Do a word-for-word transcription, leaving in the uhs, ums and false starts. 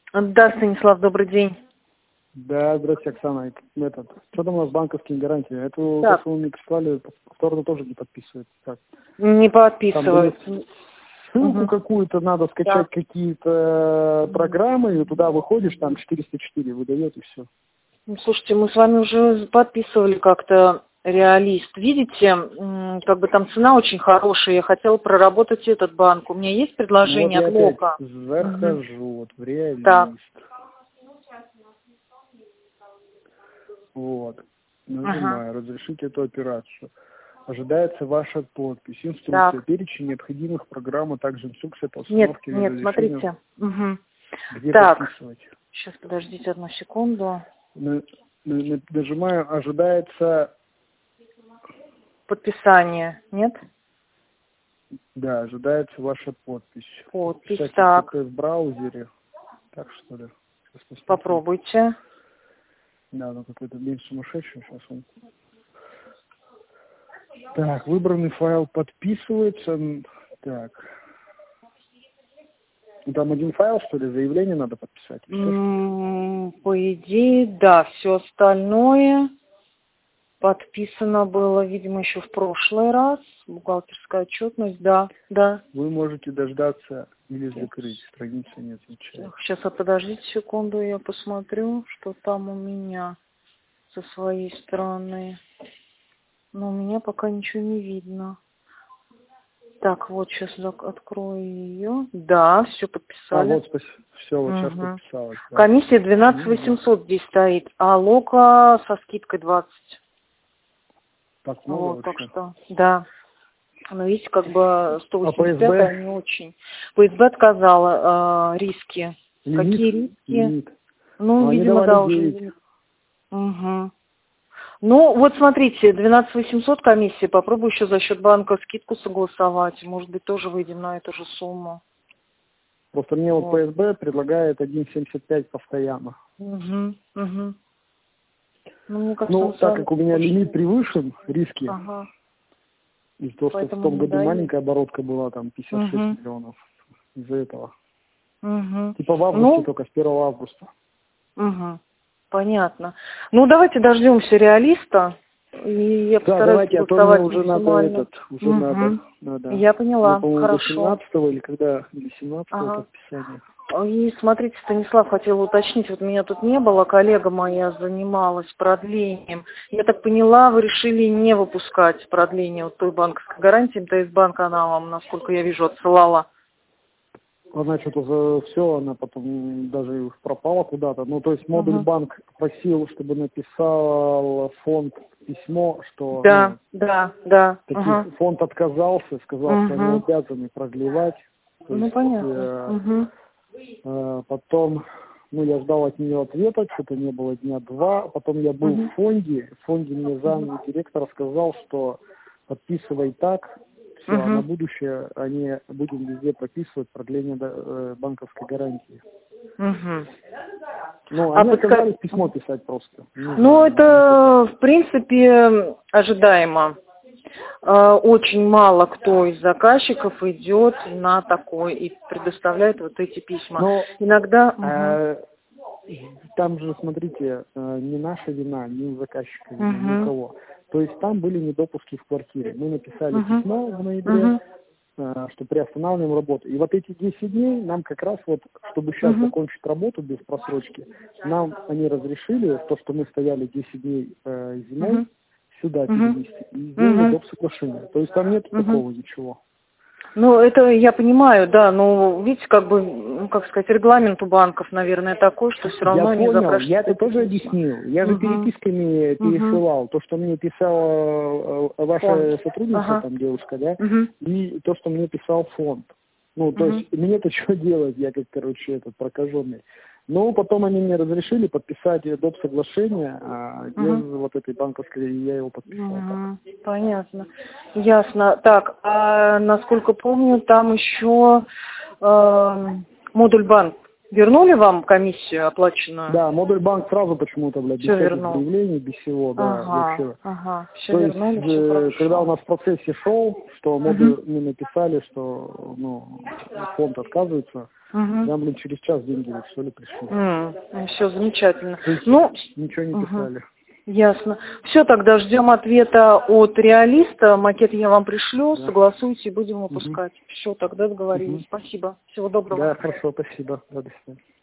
Да, Станислав, добрый день. Да, здравствуйте, Оксана. Этот, что там у нас с банковскими гарантиями? Эту, Так. то, что вы мне прислали, повторно тоже не подписывается. Так. Не подписывают. Там ссылку Угу. какую-то надо скачать, Так. какие-то программы, и туда выходишь, там четыреста четыре выдает, и все. Ну, слушайте, мы с вами уже подписывали как-то реалист. Видите, м, как бы там цена очень хорошая. Я хотела проработать этот банк. У меня есть Ну вот предложение я от опять Лока. захожу, Угу. вот, в реалист. Так. Вот. Ага. Нажимаю, разрешить эту операцию. Ожидается ваша подпись. Инструкция, Так. перечень необходимых программ, а также инструкция по Нет, установке нет, видеорешения. смотрите. Угу. Где Так. подписывать? Сейчас, подождите одну секунду. На- на- на- Нажимаю, ожидается, Подписание. Нет? да, ожидается ваша подпись. Подпись. Подписать Так. в браузере. Так что ли? Сейчас посмотрим. Попробуйте. Да, ну какой-то день сумасшедший сейчас он. Так, выбранный файл подписывается. М, Так. Ну, там один файл, что ли, заявление надо подписать? и всё, что ли? М, По идее, да, все остальное подписано было, видимо, еще в прошлый раз. Бухгалтерская отчетность, да, да. Вы можете дождаться или закрыть. Страница не отвечает. Сейчас, а подождите секунду, я посмотрю, что там у меня со своей стороны. Но у меня пока ничего не видно. Так, вот сейчас открою ее. Да, все А, подписали. вот, спасибо. Все, вот сейчас Угу. подписалось. Да. Комиссия двенадцать Ну, да. восемьсот здесь стоит, а Лока со скидкой двадцать. Так много Вот, так вообще. что, да. Но видите, как бы сто А восемьдесят пять ПСБ? не очень. ПСБ отказала, э, риски. Лимит? Какие риски? Лимит. Ну, Ну, они видимо, давали да, уже девять. лимит. Угу. Ну, вот смотрите, двенадцать восемьсот комиссия. Попробую еще за счет банка скидку согласовать. Может быть, тоже выйдем на эту же сумму. Просто мне вот Вот. ПСБ предлагает один семьдесят пять постоянно. Угу, угу. Ну, мне кажется, Ну, мы с так вами как у меня очень... лимит превышен, риски, Ага. из-за того, что в Поэтому том не году дают. маленькая оборотка была, там, пятьдесят шесть Угу. миллионов из-за этого. Угу. Типа в августе Ну, только, с первого августа. угу. Понятно. Ну, давайте дождемся реалиста. И я Да, постараюсь давайте, а то мне согласовать уже надо максимально. этот, уже надо, Угу. надо. Я Мне, поняла. по-моему, до Хорошо. семнадцатого или когда, или семнадцатого Ага. подписания. И смотрите, Станислав, хотела уточнить, вот меня тут не было, коллега моя занималась продлением. Я так поняла, вы решили не выпускать продление вот той банковской гарантии, МТС банк она вам, насколько я вижу, отсылала. Она что-то все, она потом даже пропала куда-то. Ну, то есть модуль Угу. банк просил, чтобы написал фонд письмо, что, Да, ну, да, да. таких Угу. фонд отказался, сказал, что они Угу. обязаны продлевать. То Ну, есть понятно. э, Угу. э, потом, ну, я ждал от нее ответа, что-то не было дня два. Потом я был Угу. в фонде, в фонде мне зам директора сказал, что подписывай так, все, а на Угу. будущее они будем везде прописывать продление э, банковской гарантии. Угу. Ну, А они подска... отказались письмо писать просто. Не Ну, знаю, ну, это, в принципе, ожидаемо. Э, Очень мало кто из заказчиков идет на такой и предоставляет вот эти письма. но Иногда... э, там же, смотрите, э, не наша вина, ни у заказчика вина, ни у Угу. кого. То есть там были недопуски в квартире. Мы написали Угу. письмо в ноябре, Угу. э, что приостанавливаем работу. И вот эти десять дней нам как раз вот, чтобы сейчас Угу. закончить работу без просрочки, нам они разрешили то, что мы стояли десять дней э, зимой, Угу. сюда Угу. перенести. И сделали Угу. доп. Соглашение. То есть там нет Угу. такого ничего. Ну, это я понимаю, да, но видите, как бы, ну, как сказать, регламент у банков, наверное, такой, что все Я равно они понял, я запрашивают это эти тоже письма. объяснил. Я же Угу. переписками Угу. пересылал. То, что мне писала э, Фонд. ваша сотрудница, Ага. там девушка, да, Угу. и то, что мне писал фонд. Ну, то Угу. есть мне-то что делать, я как, короче, этот прокаженный. Но потом они мне разрешили подписать доп. Соглашение, а без Угу. вот этой банковской, и я его подписал так. Угу. Понятно. Ясно. Так, а насколько помню, там еще э, модуль банк. Вернули вам комиссию оплаченную? Да, модуль банк сразу почему-то, блядь, без Всё всяких вернул. заявлений, без всего, да, Ага, вообще. ага, все То вернули, есть, все э, хорошо. когда у нас в процессе шел, что модуль Угу. мне написали, что ну, фонд отказывается, Угу. нам, блин, через час деньги, вот, что ли, пришли. Все замечательно. То есть, Ну, ничего не угу. писали. Ясно. Все, тогда ждем ответа от реалиста. Макет я вам пришлю, Да. согласуйте, будем Угу. выпускать. Все, тогда договорились. Угу. Спасибо. Всего доброго. Да, хорошо, спасибо. Да, до свидания.